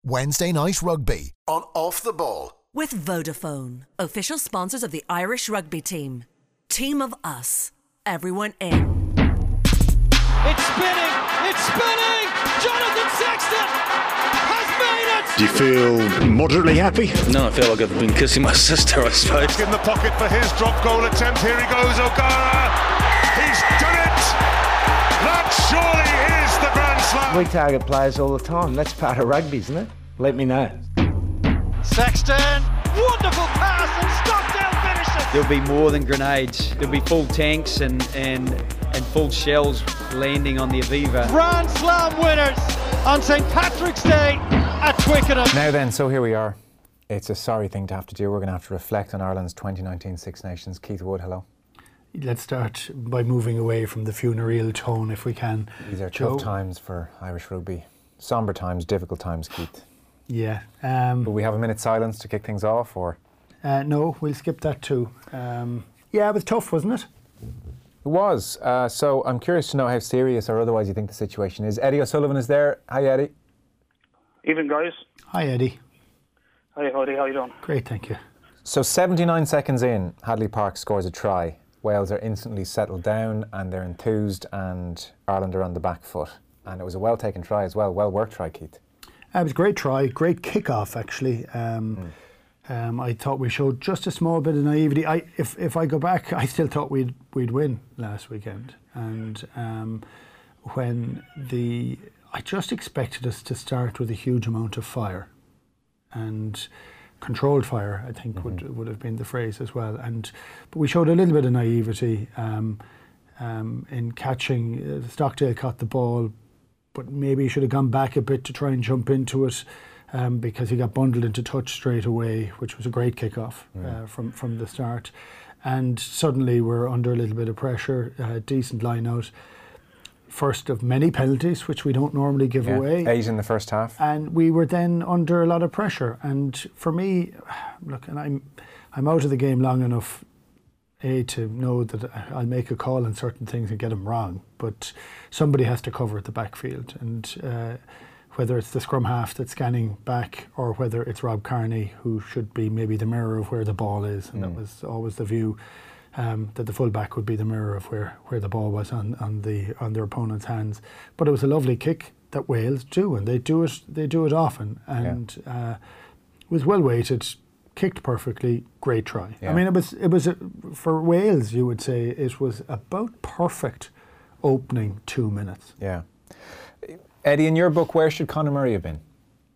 Wednesday Night Rugby on Off the Ball. With Vodafone, official sponsors of the Irish rugby team. Team of us. Everyone in. It's spinning! It's spinning! Jonathan Sexton has made it! Do you feel moderately happy? No, I feel like I've been kissing my sister, I suppose. In the pocket for his drop goal attempt. Here he goes, O'Gara. He's done it! That surely is the Grand Slam. We target players all the time. That's part of rugby, isn't it? Let me know. Sexton, wonderful pass, and Stockdale finishes. There'll be more than grenades. There'll be full tanks and full shells landing on the Aviva. Grand Slam winners on St Patrick's Day at Twickenham. Now then, so here we are. It's a sorry thing to have to do. We're going to have to reflect on Ireland's 2019 Six Nations. Keith Wood, hello. Let's start by moving away from the funereal tone if we can. These are tough times for Irish rugby. Sombre times, difficult times, Keith. Yeah. Will we have a minute's silence to kick things off, or? No, we'll skip that too. Yeah, it was tough, wasn't it? It was. So I'm curious to know how serious or otherwise you think the situation is. Eddie O'Sullivan is there. Hi, Eddie. Evening, guys. Hi, Eddie. Hi, Eddie. How you doing? Great, thank you. So 79 seconds in, Hadley Park scores a try. Wales are instantly settled down and they're enthused, and Ireland are on the back foot. And it was a well-taken try as well. Well-worked try, Keith. It was a great try, great kick-off actually. I thought we showed just a small bit of naivety. If I go back, I still thought we'd win last weekend. And I just expected us to start with a huge amount of fire. And controlled fire, I think would have been the phrase as well. But we showed a little bit of naivety in catching. Stockdale caught the ball, but maybe he should have gone back a bit to try and jump into it, because he got bundled into touch straight away, which was a great kickoff from the start. And suddenly we're under a little bit of pressure, decent line out. First of many penalties, which we don't normally give away. 8 in the first half. And we were then under a lot of pressure. And for me, look, and I'm out of the game long enough, to know that I'll make a call on certain things and get them wrong, but somebody has to cover the backfield, and whether it's the scrum half that's scanning back or whether it's Rob Kearney, who should be maybe the mirror of where the ball is, and that was always the view, that the fullback would be the mirror of where the ball was on their opponent's hands. But it was a lovely kick that Wales do, and they do it often, and it was well weighted. Kicked perfectly, great try. Yeah. I mean, it was for Wales, you would say it was about perfect opening 2 minutes. Yeah. Eddie, in your book, where should Conor Murray have been?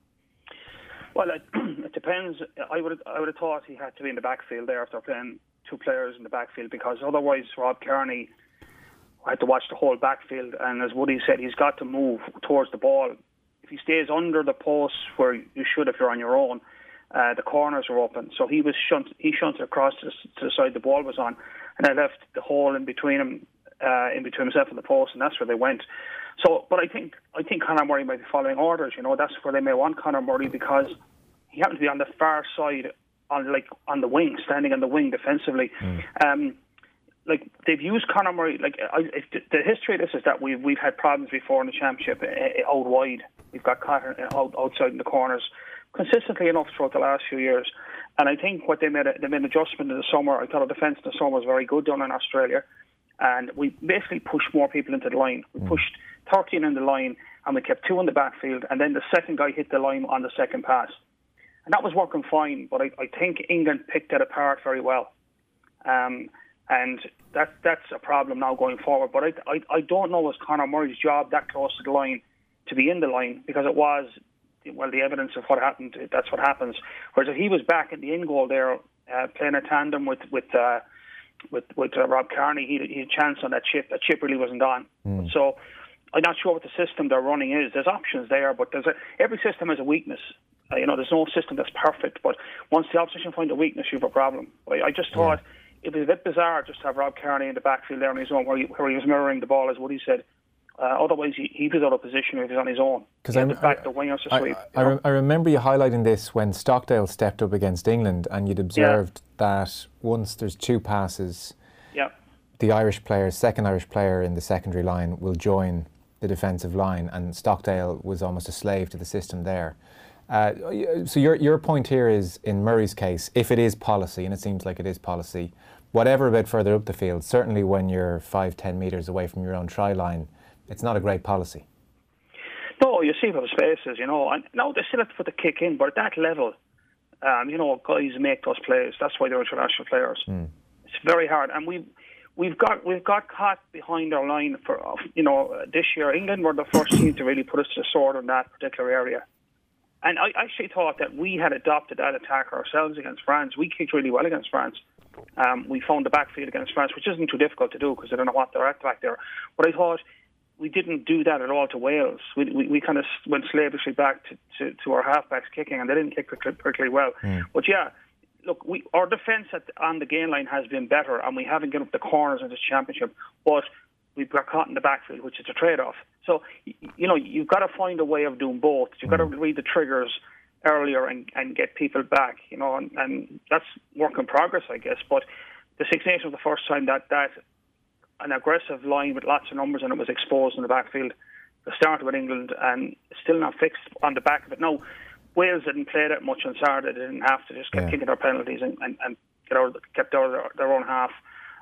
Well, it depends. I would have thought he had to be in the backfield there after playing two players in the backfield, because otherwise Rob Kearney had to watch the whole backfield. And as Woody said, he's got to move towards the ball. If he stays under the post where you should if you're on your own, the corners were open, so he shunted across to the side the ball was on, and I left the hole in between himself and the post, and that's where they went. So, but I think Conor Murray might be following orders. You know, that's where they may want Conor Murray, because he happened to be on the far side, on the wing, standing on the wing defensively. Like they've used Conor Murray. Like the history of this is that we've had problems before in the championship out wide. We've got Conor outside in the corners consistently enough throughout the last few years, and I think what they made an adjustment in the summer. I thought our defence in the summer was very good down in Australia, and we basically pushed more people into the line. We pushed 13 in the line, and we kept 2 in the backfield, and then the second guy hit the line on the second pass, and that was working fine. But I think England picked it apart very well, and that's a problem now going forward. But I don't know, was Conor Murray's job that close to the line to be in the line, because it was. Well, the evidence of what happened, that's what happens. Whereas if he was back in the in goal there, playing a tandem with Rob Kearney, he had a chance on that chip. That chip really wasn't on. So I'm not sure what the system they're running is. There's options there, but every system has a weakness. There's no system that's perfect, but once the opposition find a weakness, you have a problem. I just thought it was a bit bizarre just to have Rob Kearney in the backfield there on his own, where he was mirroring the ball, as Woody said. Otherwise, he was out of position if he was on his own. Because I remember you highlighting this when Stockdale stepped up against England, and you'd observed that once there's 2 passes, the second Irish player in the secondary line will join the defensive line, and Stockdale was almost a slave to the system there. So your point here is, in Murray's case, if it is policy, and it seems like it is policy, whatever a bit further up the field, certainly when you're 5-10 metres away from your own try line, it's not a great policy. No, you see for the spaces, you know, and now they still have to put the kick in, but at that level, you know, guys make those plays. That's why they're international players. It's very hard, and we've got caught behind our line for, you know, this year. England were the first team to really put us to the sword in that particular area. And I actually thought that we had adopted that attack ourselves against France. We kicked really well against France. We found the backfield against France, which isn't too difficult to do because they don't know what they're at back there. But I thought we didn't do that at all to Wales. We kind of went slavishly back to our halfbacks kicking, and they didn't kick particularly well. But yeah, look, our defence on the gain line has been better, and we haven't given up the corners in this championship. But we've got caught in the backfield, which is a trade-off. So, you know, you've got to find a way of doing both. You've got to read the triggers earlier and get people back, you know, and that's work in progress, I guess. But the Six Nations was the first time that an aggressive line with lots of numbers and it was exposed in the backfield. It started with England and still not fixed on the back of it. Now, Wales didn't play that much on Saturday. They didn't have to, just kept kicking their penalties and kept out of their own half.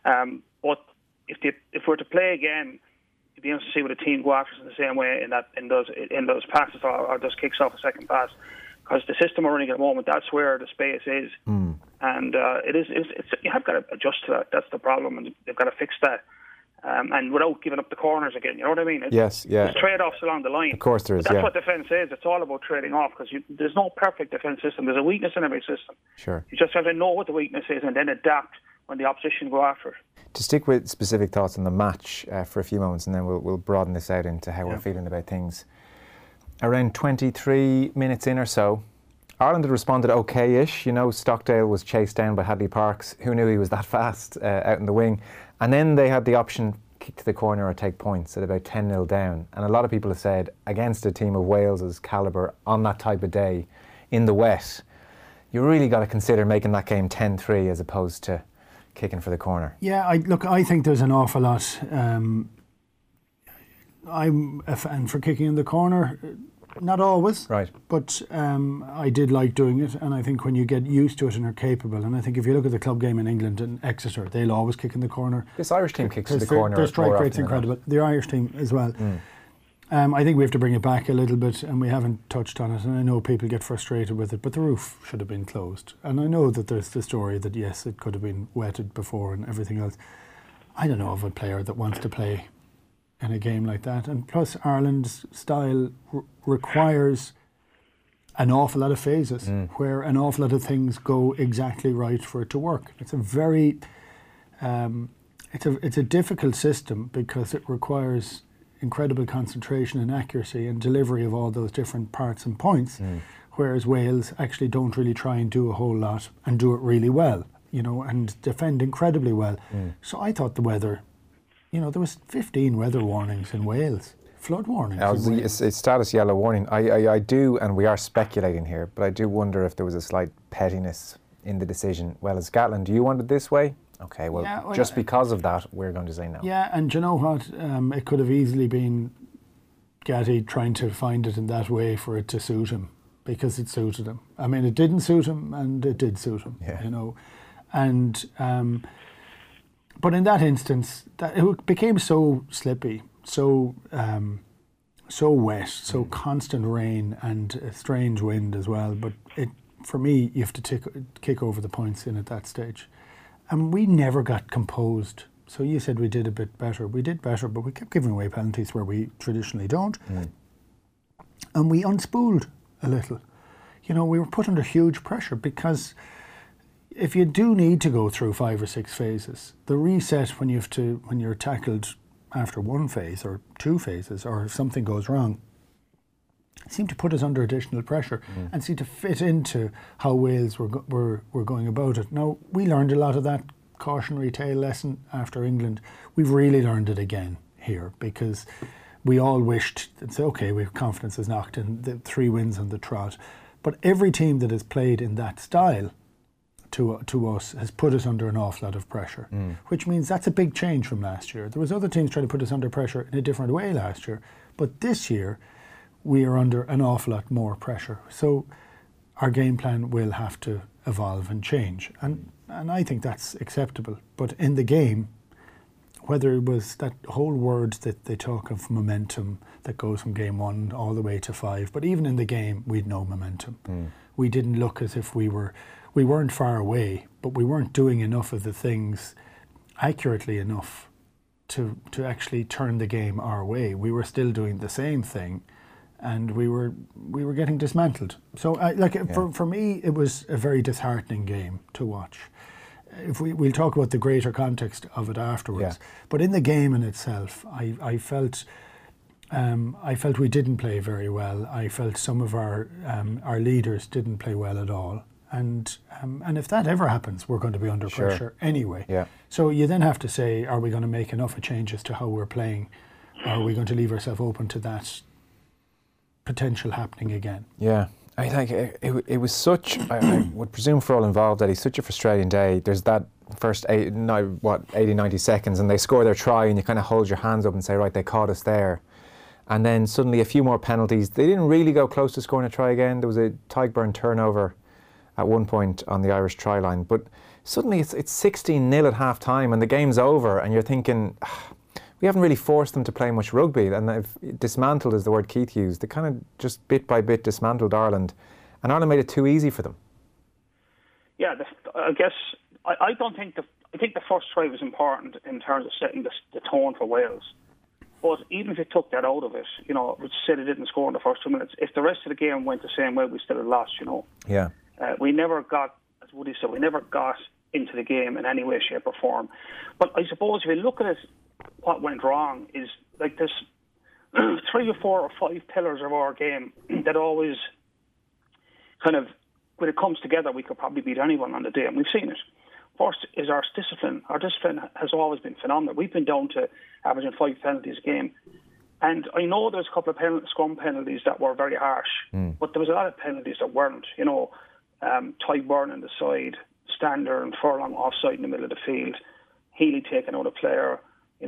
But if we're to play again, it'd be interesting to see what a team go after us in the same way in those passes or those kicks off a second pass. Because the system we're running at the moment, that's where the space is, and it's you have got to adjust to that. That's the problem, and they've got to fix that, and without giving up the corners again. You know what I mean? There's trade-offs along the line. Of course, there is. That's what defence is. It's all about trading off because there's no perfect defence system. There's a weakness in every system. Sure. You just have to know what the weakness is and then adapt when the opposition go after it. To stick with specific thoughts on the match for a few moments, and then we'll broaden this out into how we're feeling about things. Around 23 minutes in or so, Ireland had responded okay-ish. You know, Stockdale was chased down by Hadley Parks. Who knew he was that fast out in the wing? And then they had the option, kick to the corner or take points at about 10-0 down. And a lot of people have said, against a team of Wales's calibre on that type of day, in the wet, you really got to consider making that game 10-3 as opposed to kicking for the corner. Yeah, I think there's an awful lot. I'm a fan for kicking in the corner. Not always, right? But I did like doing it, and I think when you get used to it and are capable, and I think if you look at the club game in England and Exeter, they'll always kick in the corner. This Irish team kicks to the corner. Their strike rate's incredible. The Irish team as well. I think we have to bring it back a little bit, and we haven't touched on it, and I know people get frustrated with it, but the roof should have been closed. And I know that there's the story that yes, it could have been wetted before and everything else. I don't know of a player that wants to play in a game like that, and plus Ireland's style requires an awful lot of phases where an awful lot of things go exactly right for it to work. It's a very it's a difficult system because it requires incredible concentration and accuracy and delivery of all those different parts and points, whereas Wales actually don't really try and do a whole lot and do it really well, you know, and defend incredibly well. So I thought the weather, you know, there was 15 weather warnings in Wales, flood warnings. It's status yellow warning. I do, and we are speculating here, but I do wonder if there was a slight pettiness in the decision. Well, as Gatland, do you want it this way? Okay, well, just because of that, we're going to say no. Yeah, and you know what? It could have easily been Gatty trying to find it in that way for it to suit him, because it suited him. I mean, it didn't suit him, and it did suit him, you know. And but in that instance, that it became so slippy, so wet, so constant rain and a strange wind as well. But for me, you have to kick over the points in at that stage. And we never got composed. So you said we did a bit better. We did better, but we kept giving away penalties where we traditionally don't. And we unspooled a little. You know, we were put under huge pressure because if you do need to go through 5 or 6 phases, the reset when you're tackled after one phase or 2 phases, or if something goes wrong, seemed to put us under additional pressure and seemed to fit into how Wales were going about it. Now, we learned a lot of that cautionary tale lesson after England. We've really learned it again here because we all wished and said, okay, we have confidence is knocked in the 3 wins on the trot. But every team that has played in that style to us has put us under an awful lot of pressure, which means that's a big change from last year. There was other teams trying to put us under pressure in a different way last year, but this year we are under an awful lot more pressure. So our game plan will have to evolve and change. And I think that's acceptable. But in the game, whether it was that whole word that they talk of momentum that goes from game 1 all the way to 5, but even in the game, we'd no momentum. We didn't look as if we weren't far away, but we weren't doing enough of the things accurately enough to actually turn the game our way. We were still doing the same thing, and we were getting dismantled. So for me, it was a very disheartening game to watch. If we'll talk about the greater context of it afterwards, but in the game in itself, I felt we didn't play very well. I felt some of our leaders didn't play well at all, and if that ever happens, we're going to be under pressure anyway. Yeah. So you then have to say, are we going to make enough of changes to how we're playing? Or are we going to leave ourselves open to that potential happening again? Yeah. I think it was such, I would presume for all involved, Eddie, such a frustrating day. There's that first 80, 90 seconds, and they score their try, and you kind of hold your hands up and say, right, they caught us there. And then suddenly a few more penalties. They didn't really go close to scoring a try again. There was a Tadhg turnover at one point on the Irish try line. But suddenly it's 16-0 at half-time, and the game's over, and you're thinking, we haven't really forced them to play much rugby, and they've dismantled is the word Keith used. They kind of just bit by bit dismantled Ireland, and Ireland made it too easy for them. Yeah, I guess I think the first try was important in terms of setting the tone for Wales. But even if you took that out of it, which said it didn't score in the first 2 minutes, if the rest of the game went the same way, we still had lost. Yeah. We never got, as Woody said, we never got into the game in any way, shape, or form. But I suppose if you look at it, what went wrong is like this 3 or 4 or 5 pillars of our game that always kind of, when it comes together, we could probably beat anyone on the day, and we've seen it. First is our discipline. Our discipline has always been phenomenal. We've been down to averaging 5 penalties a game. And I know there's a couple of scrum penalties that were very harsh, but there was a lot of penalties that weren't. Tadhg on the side, Stander and Furlong offside in the middle of the field, Healy taking out a player,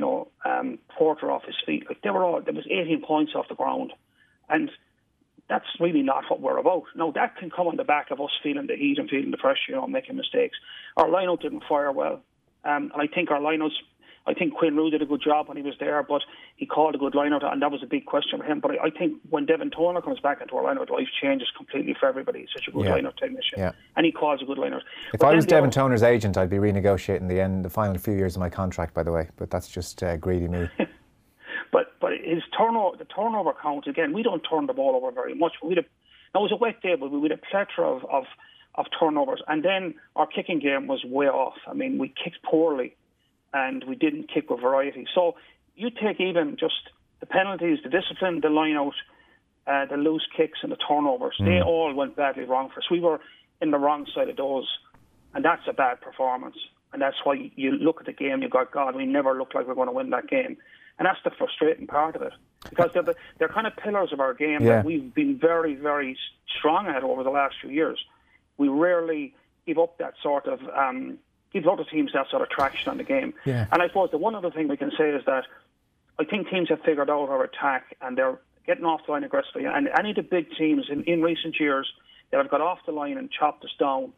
Porter off his feet. Like there was 18 points off the ground. And that's really not what we're about. Now, that can come on the back of us feeling the heat and feeling the pressure, making mistakes. Our line-out didn't fire well. And I think our line-outs, I think Quinn Roux did a good job when he was there, but he called a good line-out, and that was a big question for him. But I think when Devin Turner comes back into our line-out, life changes completely for everybody. He's such a good line-out technician. Yeah. And he calls a good line-out. If I was Devin Turner's agent, I'd be renegotiating the final few years of my contract, by the way. But that's just greedy me. But his the turnover count, again, we don't turn the ball over very much. Now, it was a wet day, but we had a plethora of turnovers. And then our kicking game was way off. I mean, we kicked poorly, and we didn't kick with variety. So you take even just the penalties, the discipline, the line-out, the loose kicks and the turnovers. They all went badly wrong for us. We were in the wrong side of those, and that's a bad performance. And that's why you look at the game, you go, God, we never looked like we were going to win that game. And that's the frustrating part of it. Because they're kind of pillars of our game that we've been very, very strong at over the last few years. We rarely give up that sort of, give other teams that sort of traction on the game. Yeah. And I suppose the one other thing we can say is that I think teams have figured out our attack, and they're getting off the line aggressively. And any of the big teams in recent years that have got off the line and chopped us down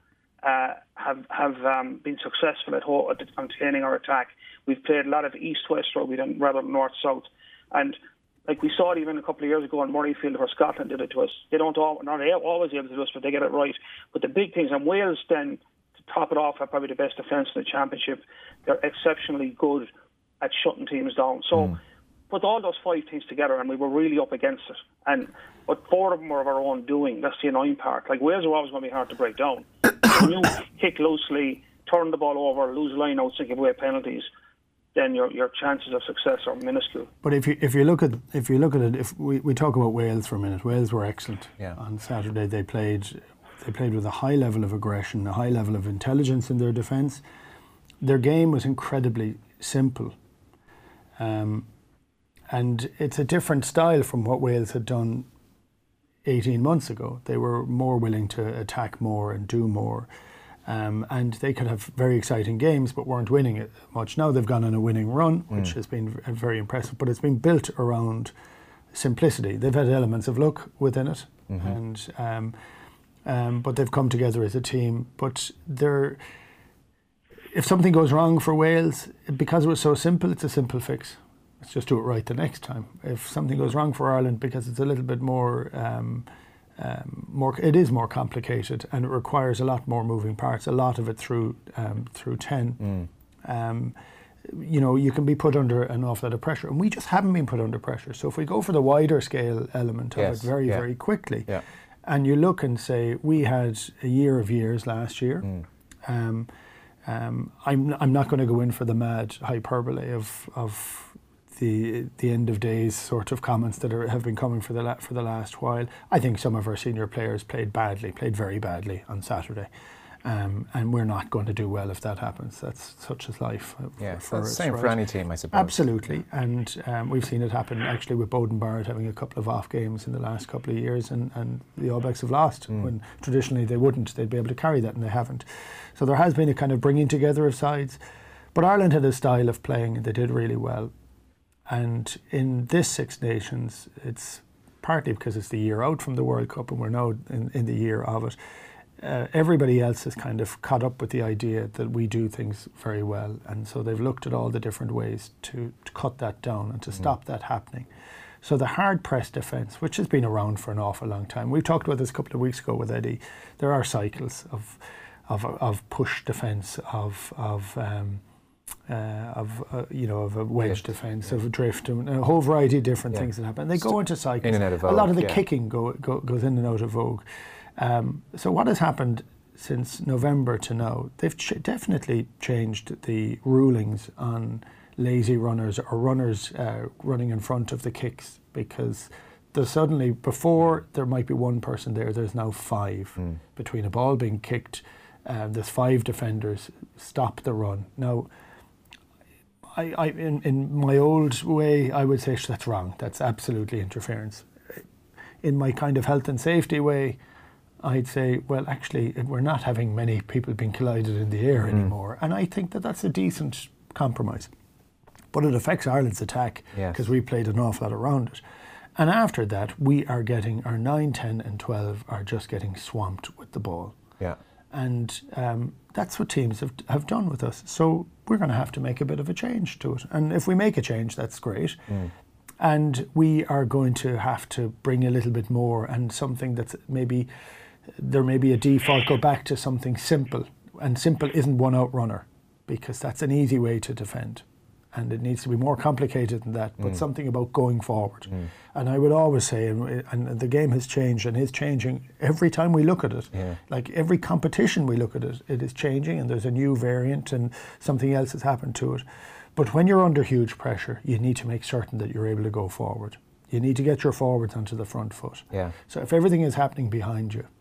have been successful at containing our attack. We've played a lot of east-west rugby rather than north-south. And like we saw it even a couple of years ago in Murrayfield where Scotland did it to us. They don't always able to do us, but they get it right. But the big things, and Wales then, to top it off, are probably the best defence in the championship. They're exceptionally good at shutting teams down. So put all those 5 teams together, and we were really up against it. But 4 of them were of our own doing. That's the annoying part. Like Wales are always going to be hard to break down. When you kick loosely, turn the ball over, lose line-outs and give away penalties, then your chances of success are minuscule. But if you look at it, if we talk about Wales for a minute, Wales were excellent. Yeah. On Saturday they played with a high level of aggression, a high level of intelligence in their defence. Their game was incredibly simple. And it's a different style from what Wales had done 18 months ago. They were more willing to attack more and do more. And they could have very exciting games, but weren't winning it much. Now they've gone on a winning run, which has been very impressive, but it's been built around simplicity. They've had elements of luck within it, but they've come together as a team. But if something goes wrong for Wales, because it was so simple, it's a simple fix. Let's just do it right the next time. If something goes wrong for Ireland, because it's a little bit more, it is more complicated and it requires a lot more moving parts. A lot of it through 10. You can be put under an awful lot of pressure, and we just haven't been put under pressure. So if we go for the wider scale element of it very quickly, and you look and say we had a year of years last year. I'm not going to go in for the mad hyperbole of the end of days sort of comments that have been coming for the last while. I think some of our senior players played very badly on Saturday. And we're not going to do well if that happens. That's such as life. It's the same for any team, I suppose. Absolutely. And we've seen it happen actually with Bowden Barrett having a couple of off games in the last couple of years, and the All Blacks have lost when traditionally they wouldn't. They'd be able to carry that, and they haven't. So there has been a kind of bringing together of sides. But Ireland had a style of playing, and they did really well. And in this Six Nations, it's partly because it's the year out from the World Cup, and we're now in the year of it. Everybody else has kind of caught up with the idea that we do things very well, and so they've looked at all the different ways to cut that down and to stop that happening. So the hard press defence, which has been around for an awful long time, we talked about this a couple of weeks ago with Eddie. There are cycles of push defence, of a wedge defence, of a drift, and a whole variety of different things that happen. They go into cycles. In and out of vogue, a lot of the kicking goes in and out of vogue. So what has happened since November to now? They've definitely changed the rulings on lazy runners or runners running in front of the kicks, because there's suddenly, before there might be one person there's now 5. Between a ball being kicked, there's 5 defenders stop the run. Now, I in my old way, I would say that's wrong. That's absolutely interference. In my kind of health and safety way, I'd say, well, actually, we're not having many people being collided in the air anymore. And I think that that's a decent compromise. But it affects Ireland's attack because we played an awful lot around it. And after that, we are getting our 9, 10 and 12 are just getting swamped with the ball. Yeah. And that's what teams have done with us. So we're going to have to make a bit of a change to it. And if we make a change, that's great. And we are going to have to bring a little bit more, and something that's maybe... There may be a default, go back to something simple. And simple isn't one out runner, because that's an easy way to defend. And it needs to be more complicated than that, but something about going forward. And I would always say, and the game has changed and is changing every time we look at it. Like every competition we look at it, it is changing, and there's a new variant and something else has happened to it. But when you're under huge pressure, you need to make certain that you're able to go forward. You need to get your forwards onto the front foot. So if everything is happening behind you,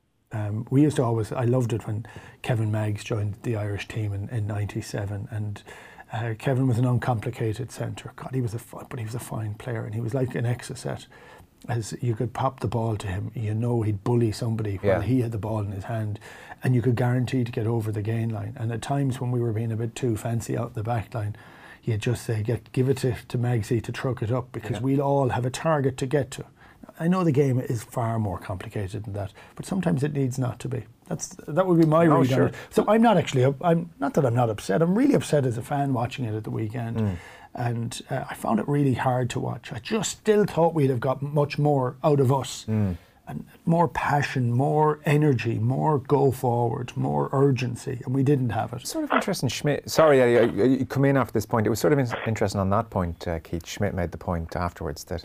we used to always, I loved it when Kevin Maggs joined the Irish team in 97, and Kevin was an uncomplicated centre. God, he was a fine player, and he was like an Exocet. As you could pop the ball to him, he'd bully somebody while he had the ball in his hand, and you could guarantee to get over the gain line. And at times when we were being a bit too fancy out the back line, you'd just say, give it to Maggsy to truck it up, because we'll all have a target to get to. I know the game is far more complicated than that, but sometimes it needs not to be. That would be my read on it. So I'm not actually, not that I'm not upset, I'm really upset as a fan watching it at the weekend. And I found it really hard to watch. I just still thought we'd have got much more out of us. And more passion, more energy, more go forward, more urgency, and we didn't have it. Sort of interesting, Schmidt. Sorry, Eddie, you come in after this point. It was sort of interesting on that point, Keith. Schmidt made the point afterwards that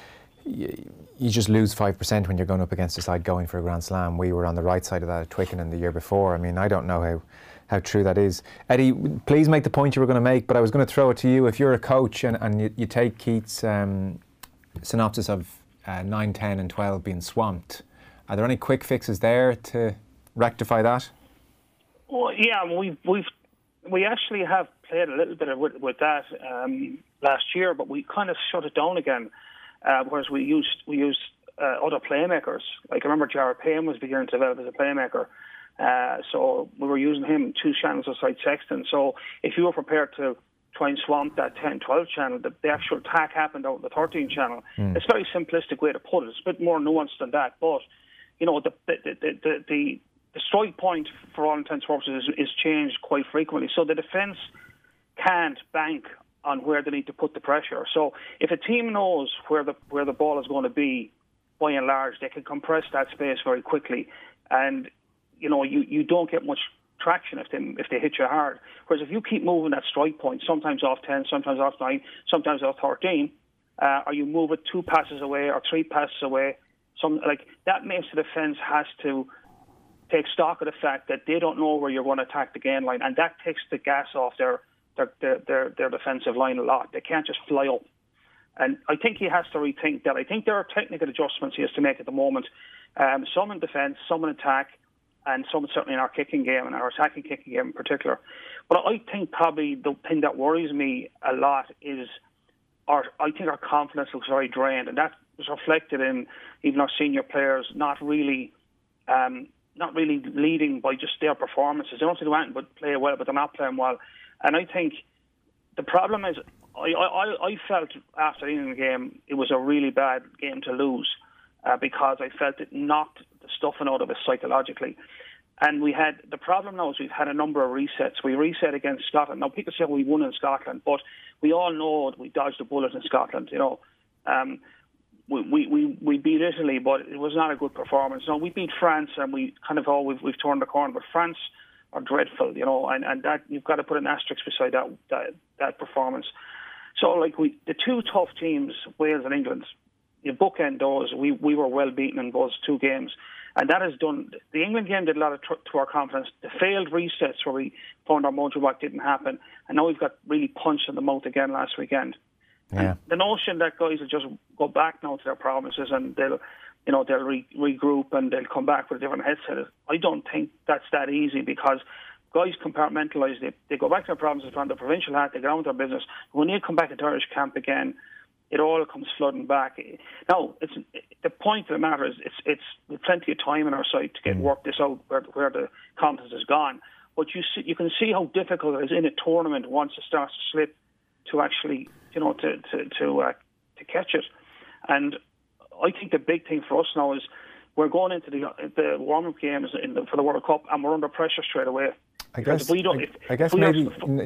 you just lose 5% when you're going up against a side going for a Grand Slam. We were on the right side of that at Twickenham the year before. I mean, I don't know how true that is. Eddie, please make the point you were going to make, but I was going to throw it to you. If you're a coach and you take Keith's synopsis of 9, 10 and 12 being swamped, are there any quick fixes there to rectify that? Well, yeah, we actually have played a little bit with that last year, but we kind of shut it down again. Whereas we used other playmakers. Like I remember Jared Payne was beginning to develop as a playmaker. So we were using him 2 channels aside Sexton. So if you were prepared to try and swamp that 10-12 channel. The actual attack happened out in the 13 channel. It's a very simplistic way to put it. It's a bit more nuanced than that. But, you know, the strike point, for all intents and purposes, is changed quite frequently. So the defence can't bank on where they need to put the pressure. So if a team knows where the ball is going to be, by and large, they can compress that space very quickly. And, you know, you don't get much traction if they hit you hard. Whereas if you keep moving that strike point, sometimes off 10, sometimes off 9, sometimes off 13, or you move it 2 passes away or 3 passes away, that makes the defence has to take stock of the fact that they don't know where you're going to attack the gain line, and that takes the gas off their defensive line a lot. They can't just fly up. And I think he has to rethink that. I think there are technical adjustments he has to make at the moment, some in defence, some in attack, and some certainly in our kicking game, and our attacking kicking game in particular. But I think probably the thing that worries me a lot is I think our confidence looks very drained, and that was reflected in even our senior players not really leading by just their performances. They don't do anything but play well, but they're not playing well. And I think the problem is I felt after the England game it was a really bad game to lose because I felt it knocked the stuffing out of us psychologically. And the problem now is we've had a number of resets. We reset against Scotland. Now people say we won in Scotland, but we all know we dodged a bullet in Scotland. You know, we beat Italy, but it was not a good performance. No, we beat France, and we kind of we've turned the corner. But France are dreadful, you know, and that you've got to put an asterisk beside that performance. So, like the 2 tough teams, Wales and England, you bookend those. We were well beaten in those 2 games, and that has done. The England game did a lot to our confidence. The failed resets where we found our mojo back didn't happen, and now we've got really punched in the mouth again last weekend. Yeah. And the notion that guys will just go back now to their provinces and they'll regroup and they'll come back with a different headset. I don't think that's that easy, because guys compartmentalise. They go back to their provinces, on the provincial hat, they get on with their business. When they come back into Irish camp again, it all comes flooding back. Now, the point of the matter is it's with plenty of time on our side to get work this out where the confidence is gone. But you can see how difficult it is in a tournament once it starts to slip to actually, you know, to catch it. And I think the big thing for us now is we're going into the warm-up games for the World Cup, and we're under pressure straight away. I guess maybe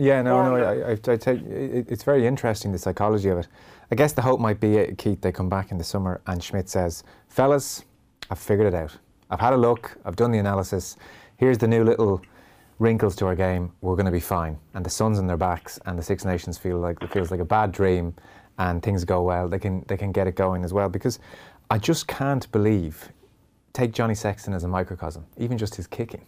I take it's very interesting, the psychology of it. I guess the hope might be, Keith, they come back in the summer and Schmidt says, fellas, I've figured it out. I've had a look, I've done the analysis. Here's the new little wrinkles to our game. We're going to be fine. And the sun's on their backs, and the Six Nations feels like a bad dream, and things go well. They can get it going as well, because I just can't believe. Take Johnny Sexton as a microcosm, even just his kicking.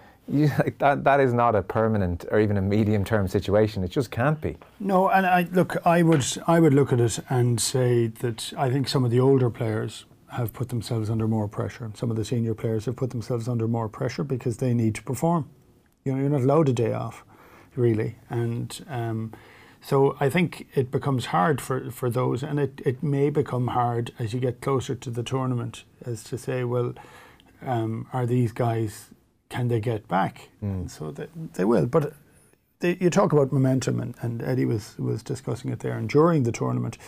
That is not a permanent or even a medium-term situation. It just can't be. No, and I would look at it and say that I think some of the older players have put themselves under more pressure. Some of the senior players have put themselves under more pressure because they need to perform. You know, you're not allowed a day off, really, and so I think it becomes hard for those, and it may become hard as you get closer to the tournament, as to say, well, are these guys, can they get back? And so they will. But you talk about momentum, and Eddie was discussing it there. And during the tournament,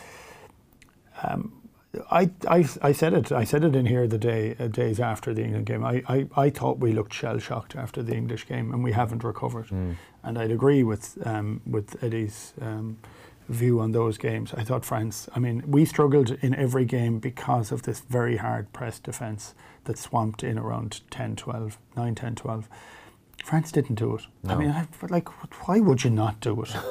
I said it in here the days after the England game. I thought we looked shell-shocked after the English game, and we haven't recovered. And I'd agree with Eddie's view on those games. I thought France, we struggled in every game because of this very hard press defence that swamped in around 9, 10, 12. France didn't do it. No. Why would you not do it?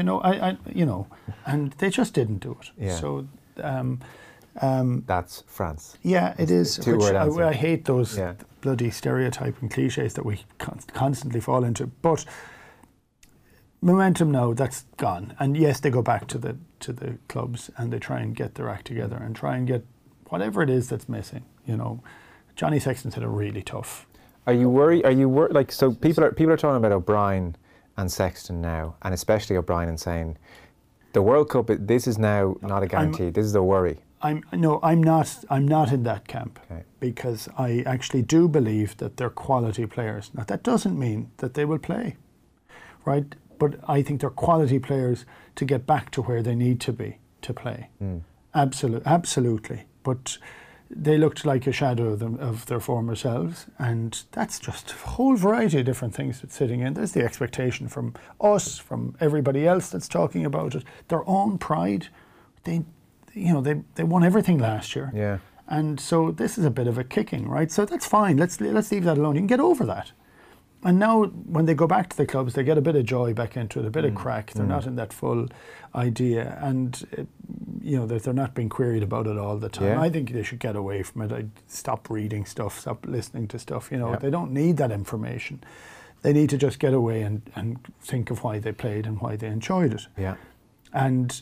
And they just didn't do it. Yeah. So that's France. Yeah, it is. I hate those bloody stereotyping cliches that we constantly fall into. But momentum now, that's gone. And yes, they go back to the clubs and they try and get their act together and try and get whatever it is that's missing. You know, Johnny Sexton's had a really tough. Are you worried? So people are talking about O'Brien and Sexton now, and especially O'Brien, and saying the World Cup, this is now not a guarantee. This is a worry. I'm not in that camp, because I actually do believe that they're quality players. Now that doesn't mean that they will play, right? but I think they're quality players to get back to where they need to be to play. Absolutely. But they looked like a shadow of their former selves, and that's just a whole variety of different things that's sitting in. There's the expectation from us, from everybody else that's talking about it, their own pride. They won everything last year. Yeah. And so this is a bit of a kicking, right? So that's fine. Let's leave that alone. You can get over that. And now when they go back to the clubs, they get a bit of joy back into it, a bit of crack. They're not in that full idea, and they're not being queried about it all the time. Yeah. I think they should get away from it. I'd stop reading stuff, stop listening to stuff. They don't need that information. They need to just get away and think of why they played and why they enjoyed it. Yeah. And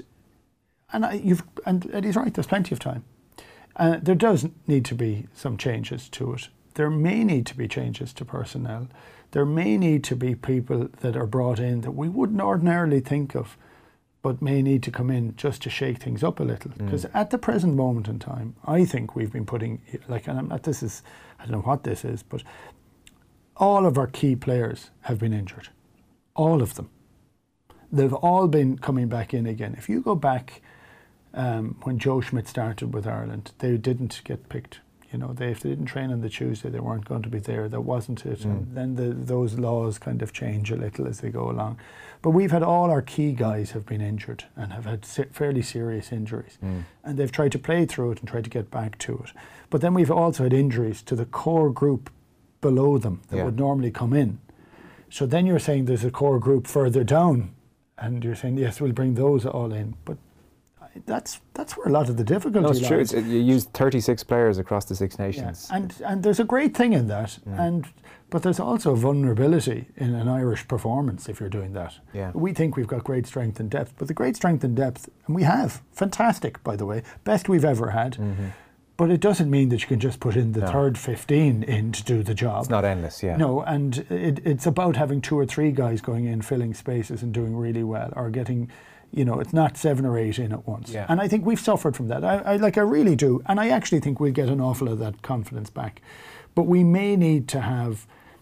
Eddie's right. There's plenty of time. There does need to be some changes to it. There may need to be changes to personnel. There may need to be people that are brought in that we wouldn't ordinarily think of, but may need to come in just to shake things up a little. Because at the present moment in time, I think we've been putting, I don't know what this is, but all of our key players have been injured. All of them. They've all been coming back in again. If you go back when Joe Schmidt started with Ireland, they didn't get picked. If they didn't train on the Tuesday, they weren't going to be there. That wasn't it. And then those laws kind of change a little as they go along. But we've had all our key guys have been injured and have had fairly serious injuries. And they've tried to play through it and try to get back to it. But then we've also had injuries to the core group below them that would normally come in. So then you're saying there's a core group further down, and you're saying, yes, we'll bring those all in. But that's where a lot of the difficulty lies. No, it's true. You use 36 players across the Six Nations. Yeah. And there's a great thing in that. But there's also vulnerability in an Irish performance if you're doing that. Yeah. We think we've got great strength and depth, but the great strength and depth, and we have, fantastic, by the way, best we've ever had. But it doesn't mean that you can just put in the third 15 in to do the job. It's not endless, yeah. No, and it's about having 2 or 3 guys going in, filling spaces and doing really well, or getting... it's not 7 or 8 in at once. Yeah. And I think we've suffered from that. I really do. And I actually think we'll get an awful lot of that confidence back. But we may need to have...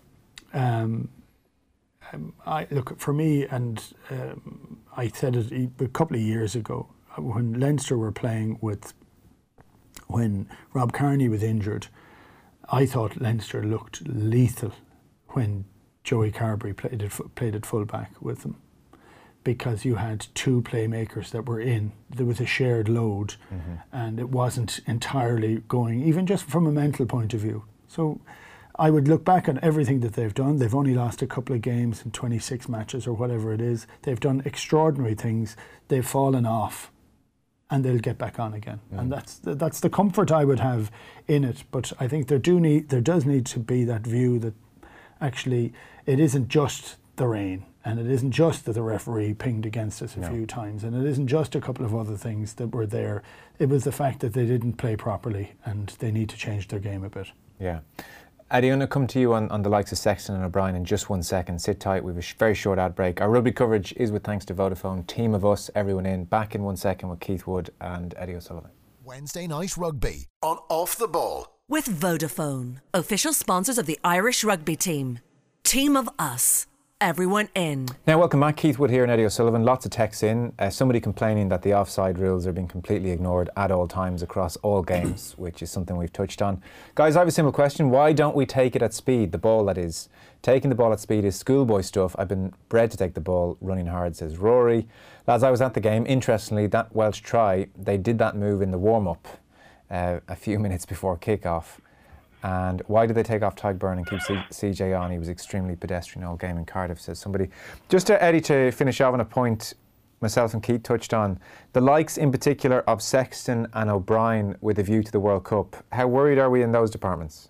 look, for me, and I said it a couple of years ago, when Leinster were playing when Rob Kearney was injured, I thought Leinster looked lethal when Joey Carbery played at full-back with them. Because you had 2 playmakers that were in. There was a shared load, and it wasn't entirely going, even just from a mental point of view. So I would look back on everything that they've done. They've only lost a couple of games in 26 matches or whatever it is. They've done extraordinary things. They've fallen off, and they'll get back on again. And that's the comfort I would have in it. But I think there does need to be that view that actually it isn't just the rain. And it isn't just that the referee pinged against us a few times, and it isn't just a couple of other things that were there. It was the fact that they didn't play properly, and they need to change their game a bit. Yeah. Eddie, I'm going to come to you on the likes of Sexton and O'Brien in just 1 second. Sit tight, we have a very short ad break. Our rugby coverage is with thanks to Vodafone. Team of us, everyone in. Back in 1 second with Keith Wood and Eddie O'Sullivan. Wednesday Night Rugby on Off the Ball. With Vodafone, official sponsors of the Irish rugby team. Team of us. Everyone in. Now, welcome back. Keith Wood here and Eddie O'Sullivan. Lots of texts in. Somebody complaining that the offside rules are being completely ignored at all times across all games, which is something we've touched on. Guys, I have a simple question. Why don't we take it at speed? The ball, that is. Taking the ball at speed is schoolboy stuff. I've been bred to take the ball running hard, says Rory. Lads, I was at the game. Interestingly, that Welsh try, they did that move in the warm-up a few minutes before kick-off. And why did they take off Tadhg Beirne and keep CJ on? He was extremely pedestrian all game in Cardiff, says somebody. Just to Eddie, to finish off on a point myself and Keith touched on, the likes in particular of Sexton and O'Brien with a view to the World Cup. How worried are we in those departments?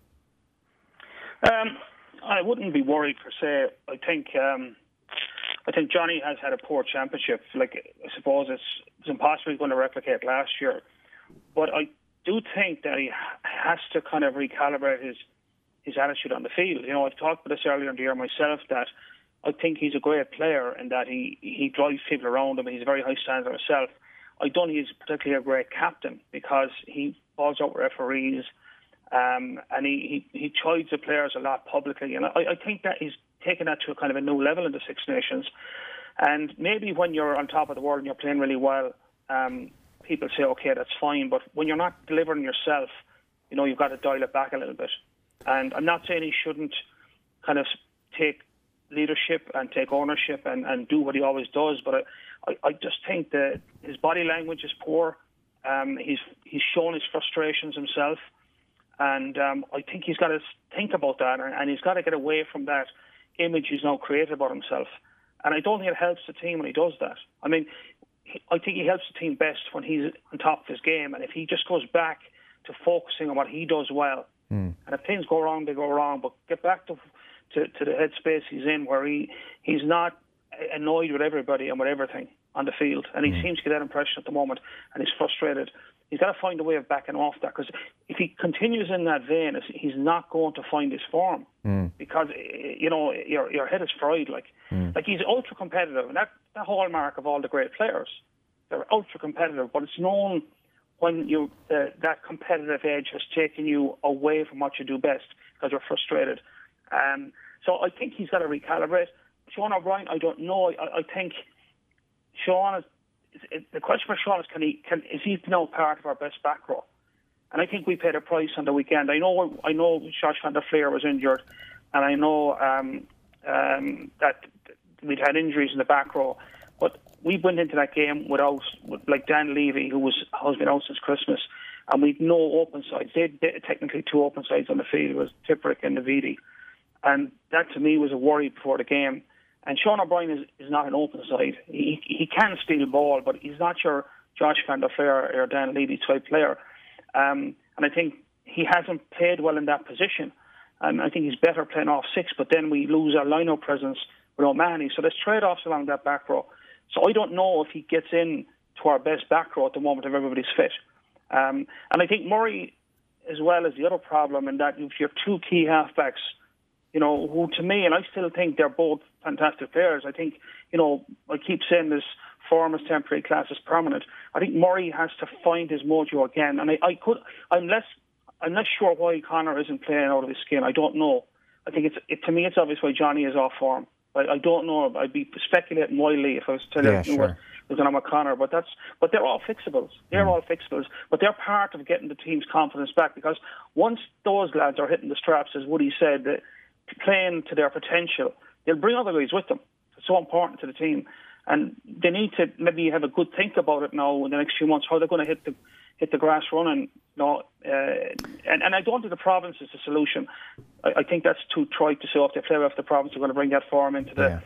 I wouldn't be worried per se. I think Johnny has had a poor championship. I suppose it's impossible going to replicate last year. But I do think that he has to kind of recalibrate his attitude on the field. I've talked about this earlier in the year myself, that I think he's a great player and that he drives people around him. He's a very high standard himself. I don't think he's particularly a great captain because he falls out with referees. and he chides the players a lot publicly, and I think that he's taken that to a kind of a new level in the Six Nations. And maybe when you're on top of the world and you're playing really well, people say, okay, that's fine. But when you're not delivering yourself, you've got to dial it back a little bit. And I'm not saying he shouldn't kind of take leadership and take ownership and do what he always does, but I just think that his body language is poor. He's shown his frustrations himself, and I think he's got to think about that, and he's got to get away from that image he's now created about himself. And I don't think it helps the team when he does that. I mean, I think he helps the team best when he's on top of his game, and if he just goes back to focusing on what he does well, and if things go wrong, they go wrong, but get back to the headspace he's in, where he's not annoyed with everybody and with everything on the field, and he seems to get that impression at the moment, and he's frustrated. He's got to find a way of backing off that, because if he continues in that vein, he's not going to find his form, because your head is fried. Like he's ultra competitive, and that hallmark of all the great players. They're ultra competitive, but it's known when that competitive edge has taken you away from what you do best because you're frustrated. So I think he's got to recalibrate. Sean O'Brien, I don't know. I think Sean the question for Sean is is he now part of our best back row? And I think we paid a price on the weekend. I know Josh van der Fleer was injured, and I know that we'd had injuries in the back row, but we went into that game with Dan Levy, who's been out since Christmas, and we'd no open sides. They technically two open sides on the field. It was Tipperick and Navidi. And that to me was a worry before the game. And Sean O'Brien is not an open side. He can steal the ball, but he's not your Josh van der Fleer or Dan Levy type player. And I think he hasn't played well in that position. And I think he's better playing off six, but then we lose our line-out presence with O'Mahony. So there's trade-offs along that back row. So I don't know if he gets in to our best back row at the moment if everybody's fit. And I think Murray as well is the other problem, in that if you're two key halfbacks, who to me, and I still think they're both fantastic players. I think, I keep saying this, form is temporary, class is permanent. I think Murray has to find his mojo again. And I'm less sure why Connor isn't playing out of his skin. I don't know. I think to me it's obvious why Johnny is off form. I don't know. I'd be speculating wildly if I was telling you what was going on with Connor. But they're all fixables. They're all fixables. But they're part of getting the team's confidence back, because once those lads are hitting the straps, as Woody said, that playing to their potential, they'll bring other guys with them. It's so important to the team, and they need to maybe have a good think about it now in the next few months, how they're going to hit the grass running. And I don't think the province is the solution. I think that's too trite to say, if they play off the province, they're going to bring that form into the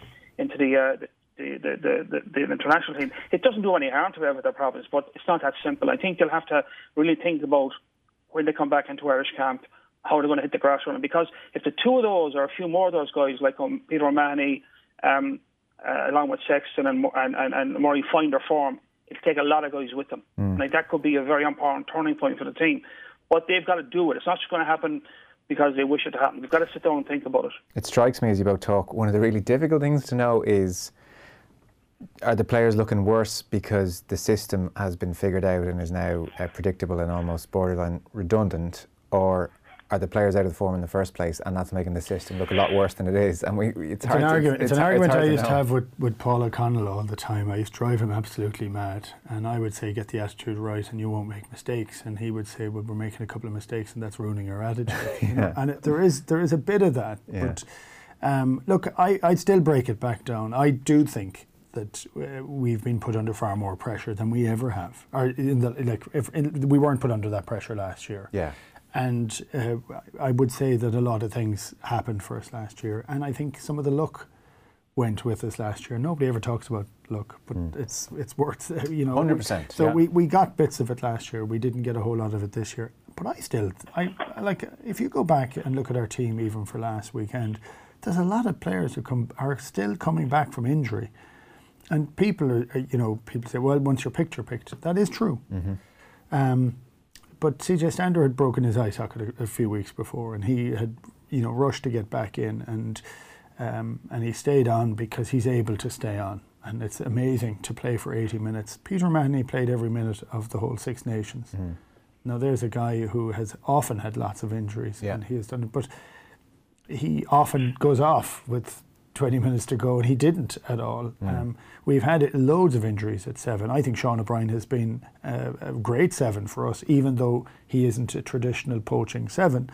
international team. It doesn't do any harm to have the province, but it's not that simple. I think they'll have to really think about, when they come back into Irish camp, how they're going to hit the grass running. Because if the two of those, or a few more of those guys, like Peter O'Mahony, along with Sexton and Murray, find their form, it'll take a lot of guys with them. And that could be a very important turning point for the team. But they've got to do it. It's not just going to happen because they wish it to happen. They've got to sit down and think about it. It strikes me as you both talk, one of the really difficult things to know is, are the players looking worse because the system has been figured out and is now predictable and almost borderline redundant, or are the players out of form in the first place, and that's making the system look a lot worse than it is? And it's an argument I used to have with Paul O'Connell all the time. I used to drive him absolutely mad, and I would say, get the attitude right and you won't make mistakes, and he would say, well, we're making a couple of mistakes and that's ruining our attitude. And there is a bit of that. But look, I'd still break it back down. I do think that we've been put under far more pressure than we ever have. Or we weren't put under that pressure last year. And I would say that a lot of things happened for us last year, and I think some of the luck went with us last year. Nobody ever talks about luck, but it's worth 100%. So we got bits of it last year. We didn't get a whole lot of it this year. But I like, if you go back and look at our team even for last weekend, there's a lot of players who are still coming back from injury, and people say, well, once you're picked, you're picked. That is true. But CJ Stander had broken his eye socket a few weeks before, and he had, rushed to get back in, and he stayed on because he's able to stay on, and it's amazing to play for 80 minutes. Peter O'Mahony played every minute of the whole Six Nations. Now there's a guy who has often had lots of injuries, and he has done it, but he often goes off with 20 minutes to go, and he didn't at all. We've had loads of injuries at 7. I think Sean O'Brien has been a great 7 for us, even though he isn't a traditional poaching 7.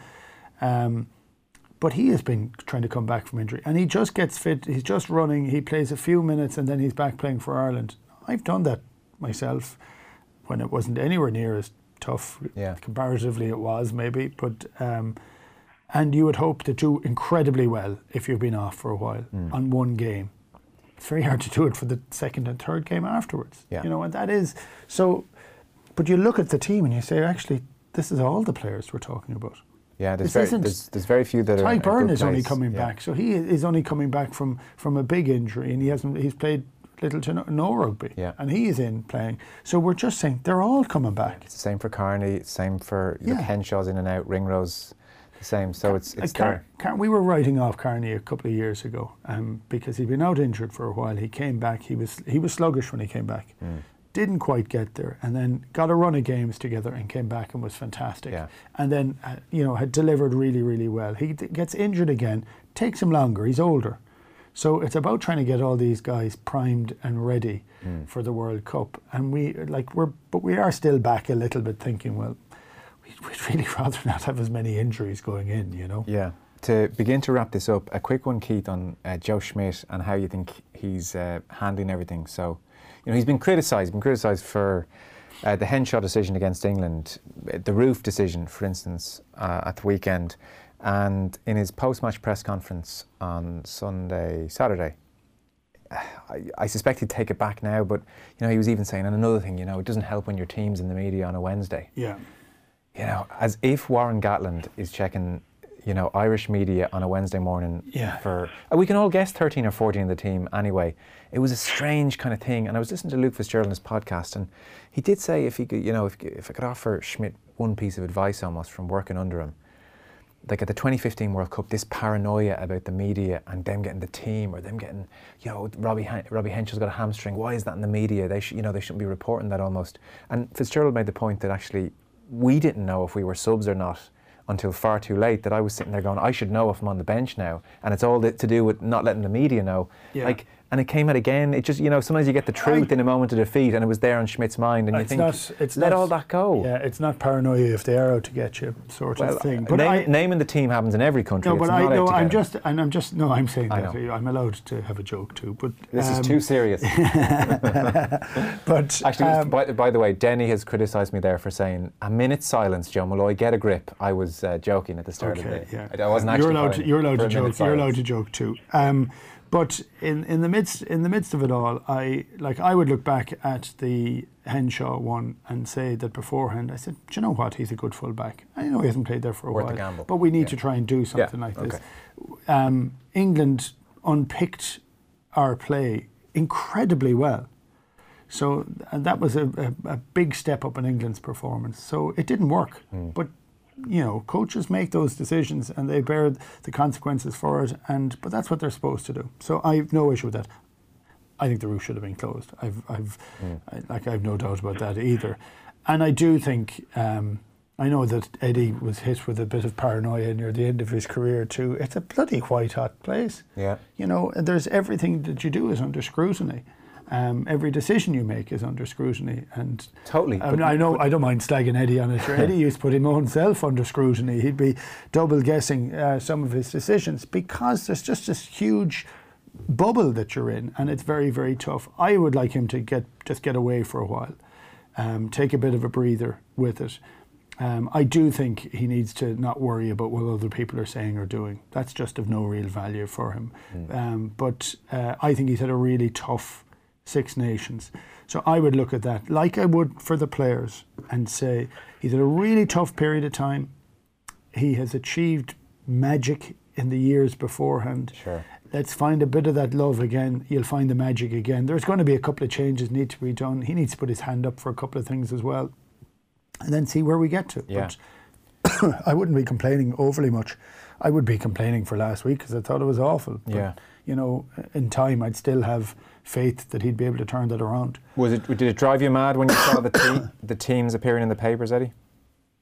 But he has been trying to come back from injury, and he just gets fit. He's just running. He plays a few minutes, and then he's back playing for Ireland. I've done that myself when it wasn't anywhere near as tough. Comparatively, it was maybe, but. And you would hope to do incredibly well if you've been off for a while on one game. It's very hard to do it for the second and third game afterwards. You know, and that is so. But you look at the team and you say, actually, this is all the players we're talking about. Yeah, there's very few that are. Ty Byrne is only coming back, so he is only coming back from a big injury, and he's played little to no rugby, and he is in playing. So we're just saying they're all coming back. It's the same for Carney, same for Henshaw's in and out, Ringrose. Same, so it's there. We were writing off Carney a couple of years ago because he'd been out injured for a while. He came back. He was sluggish when he came back. Didn't quite get there, and then got a run of games together and came back and was fantastic. And then had delivered really, really well. He gets injured again. Takes him longer. He's older, so it's about trying to get all these guys primed and ready for the World Cup. And we are still back a little bit, thinking, well, we'd really rather not have as many injuries going in, you know. Yeah. To begin to wrap this up, a quick one, Keith, on Joe Schmidt and how you think he's handling everything. So, he's been criticised for the Henshaw decision against England, the Roof decision, for instance, at the weekend, and in his post-match press conference on Saturday. I suspect he'd take it back now, but he was even saying, and another thing, it doesn't help when your team's in the media on a Wednesday. Yeah. As if Warren Gatland is checking, Irish media on a Wednesday morning for... We can all guess 13 or 14 in the team anyway. It was a strange kind of thing. And I was listening to Luke Fitzgerald on his podcast, and he did say if he could, if I could offer Schmidt one piece of advice almost from working under him, like at the 2015 World Cup, this paranoia about the media and them getting the team or them getting, Robbie Henshaw's got a hamstring. Why is that in the media? They shouldn't be reporting that almost. And Fitzgerald made the point that actually we didn't know if we were subs or not until far too late, that I was sitting there going, I should know if I'm on the bench now. And it's all to do with not letting the media know. And it came out again. It just, sometimes you get the truth in a moment of defeat, and it was there on Schmidt's mind, and you think, let all that go. Yeah, it's not paranoia if they are out to get you, sort of thing. But naming the team happens in every country. No, but I'm saying that. I'm allowed to have a joke too. But this is too serious. But actually, by the way, Denny has criticised me there for saying a minute's silence, Joe Malloy, get a grip. I was joking at the start of it. Yeah. I wasn't actually. You're allowed to joke. You're allowed to joke too. But in the midst of it all, I would look back at the Henshaw one and say that beforehand, I said, do you know what? He's a good fullback. I know he hasn't played there for a while, but we need to try and do something like this. England unpicked our play incredibly well. So and that was a big step up in England's performance. So it didn't work, but coaches make those decisions and they bear the consequences for it. But that's what they're supposed to do. So I've no issue with that. I think the Roof should have been closed. I've no doubt about that either. And I do think I know that Eddie was hit with a bit of paranoia near the end of his career too. It's a bloody white hot place. Yeah. There's everything that you do is under scrutiny. Every decision you make is under scrutiny, and totally. I don't mind slagging Eddie on it. Eddie used to put his own self under scrutiny. He'd be double guessing some of his decisions because there's just this huge bubble that you're in, and it's very, very tough. I would like him to get away for a while, take a bit of a breather with it. I do think he needs to not worry about what other people are saying or doing. That's just of no real value for him. But I think he's had a really tough Six Nations. So I would look at that like I would for the players and say he's had a really tough period of time. He has achieved magic in the years beforehand. Sure. Let's find a bit of that love again. You'll find the magic again. There's going to be a couple of changes need to be done. He needs to put his hand up for a couple of things as well and then see where we get to. Yeah. But I wouldn't be complaining overly much. I would be complaining for last week because I thought it was awful. But, in time I'd still have faith that he'd be able to turn that around. Did it drive you mad when you saw the teams appearing in the papers, Eddie?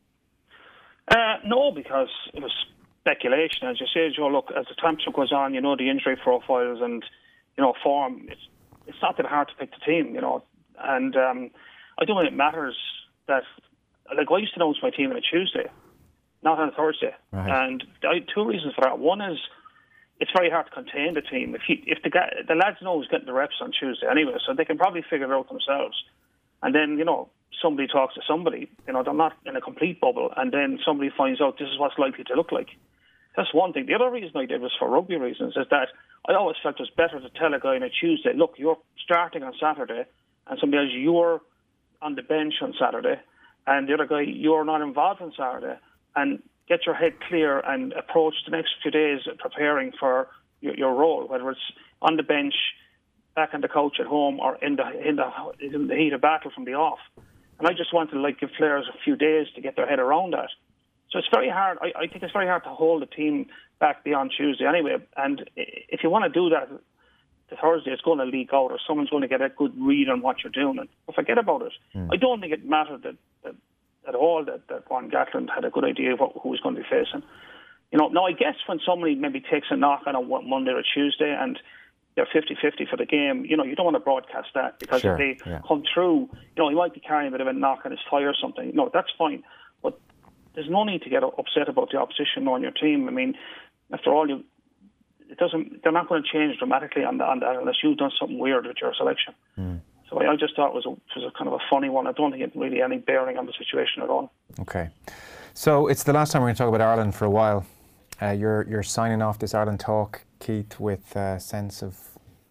No, because it was speculation. As you say, Joe, look, as the championship goes on, the injury profiles and, form, it's not that hard to pick the team, And I don't think it matters that, like, I used to announce my team on a Tuesday, not on a Thursday. Right. And I had two reasons for that. One is it's very hard to contain the team. If the lads know who's getting the reps on Tuesday anyway, so they can probably figure it out themselves. And then, somebody talks to somebody, they're not in a complete bubble, and then somebody finds out this is what's likely to look like. That's one thing. The other reason I did was for rugby reasons, is that I always felt it was better to tell a guy on a Tuesday, look, you're starting on Saturday, and somebody else, you're on the bench on Saturday, and the other guy, you're not involved on Saturday, and get your head clear and approach the next few days preparing for your role, whether it's on the bench, back on the couch at home, or in the heat of battle from the off. And I just wanted to give players a few days to get their head around that. So it's very hard. I think it's very hard to hold the team back beyond Tuesday anyway. And if you want to do that the Thursday, it's going to leak out, or someone's going to get a good read on what you're doing. And forget about it. I don't think it mattered that at all that Warren Gatland had a good idea of who he was going to be facing. Now I guess when somebody maybe takes a knock on a Monday or Tuesday and they're 50-50 for the game, you don't want to broadcast that, because if they come through, he might be carrying a bit of a knock on his thigh or something. No, that's fine. But there's no need to get upset about the opposition on your team. I mean, after all, they're not going to change dramatically on that unless you've done something weird with your selection. So I just thought it was a kind of a funny one. I don't think it really had any bearing on the situation at all. Okay. So it's the last time we're going to talk about Ireland for a while. You're signing off this Ireland talk, Keith, with a sense of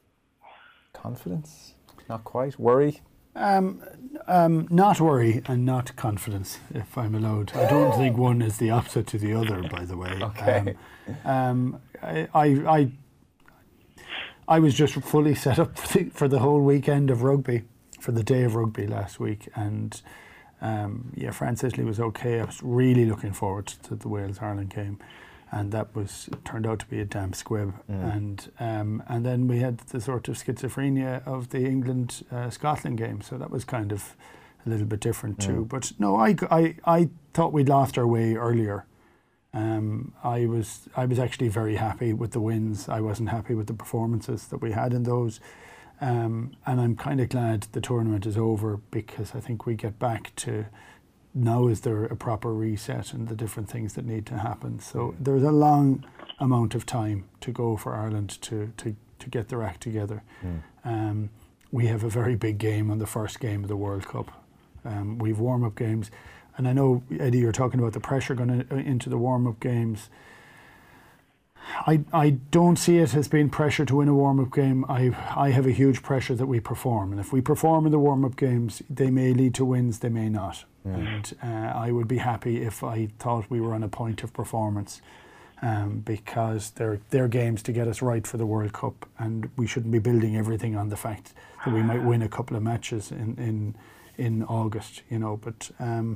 confidence? Not quite. Worry? Not worry and not confidence, if I'm allowed. I don't think one is the opposite to the other, by the way. Okay. I was just fully set up for the whole weekend of rugby, for the day of rugby last week, and France-Italy was okay. I was really looking forward to the Wales-Ireland game, and that turned out to be a damn squib. And then we had the sort of schizophrenia of the England-Scotland game, so that was kind of a little bit different too. But no, I thought we'd lost our way earlier. I was actually very happy with the wins. I wasn't happy with the performances that we had in those. And I'm kind of glad the tournament is over, because I think we get back to now is there a proper reset and the different things that need to happen. So there's a long amount of time to go for Ireland to get their act together. We have a very big game on the first game of the World Cup. We've warm-up games. And I know, Eddie, you're talking about the pressure going into the warm-up games. I don't see it as being pressure to win a warm-up game. I have a huge pressure that we perform. And if we perform in the warm-up games, they may lead to wins, they may not. And I would be happy if I thought we were on a point of performance, because they're games to get us right for the World Cup, and we shouldn't be building everything on the fact that we might win a couple of matches in August, But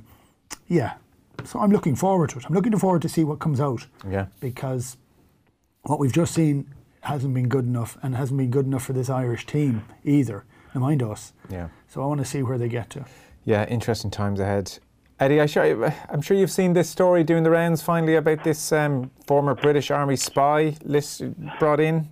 so I'm looking forward to it. I'm looking forward to see what comes out. Yeah. Because what we've just seen hasn't been good enough, and hasn't been good enough for this Irish team either. Never mind us. Yeah. So I want to see where they get to. Yeah, interesting times ahead. Eddie, I'm sure you've seen this story doing the rounds finally about this former British Army spy list brought in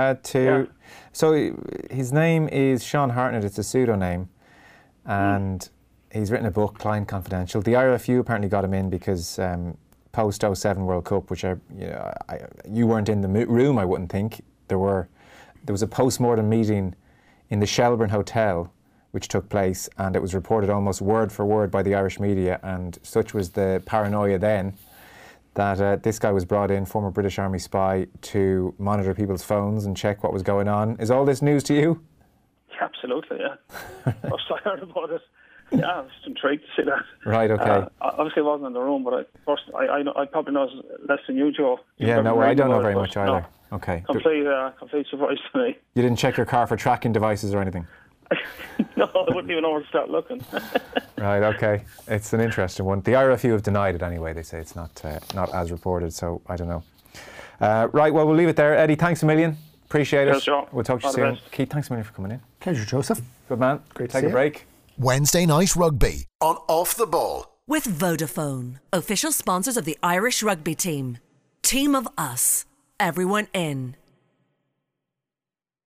So his name is Sean Hartnett. It's a pseudonym, and he's written a book, Client Confidential. The IRFU apparently got him in because post 07 World Cup, which you weren't in the room, I wouldn't think. There was a post-mortem meeting in the Shelbourne Hotel which took place, and it was reported almost word for word by the Irish media, and such was the paranoia then that this guy was brought in, former British Army spy, to monitor people's phones and check what was going on. Is all this news to you? Absolutely, yeah. First I heard about it. Yeah, I was intrigued to see that. Right, okay. Obviously I wasn't in the room, but I probably know less than you, Joe. I don't know very much either. No, okay. Complete surprise to me. You didn't check your car for tracking devices or anything? No, I wouldn't even know where to start looking. Right, okay. It's an interesting one. The IRFU have denied it anyway. They say it's not as reported, so I don't know. Right, well, we'll leave it there. Eddie, thanks a million. Appreciate it. Sure. We'll talk to you soon. Keith, thanks a million for coming in. Pleasure, Joseph. Good man. Great to take see a break. Wednesday Night Rugby on Off the Ball With Vodafone, official sponsors of the Irish rugby team. Team of us, everyone in.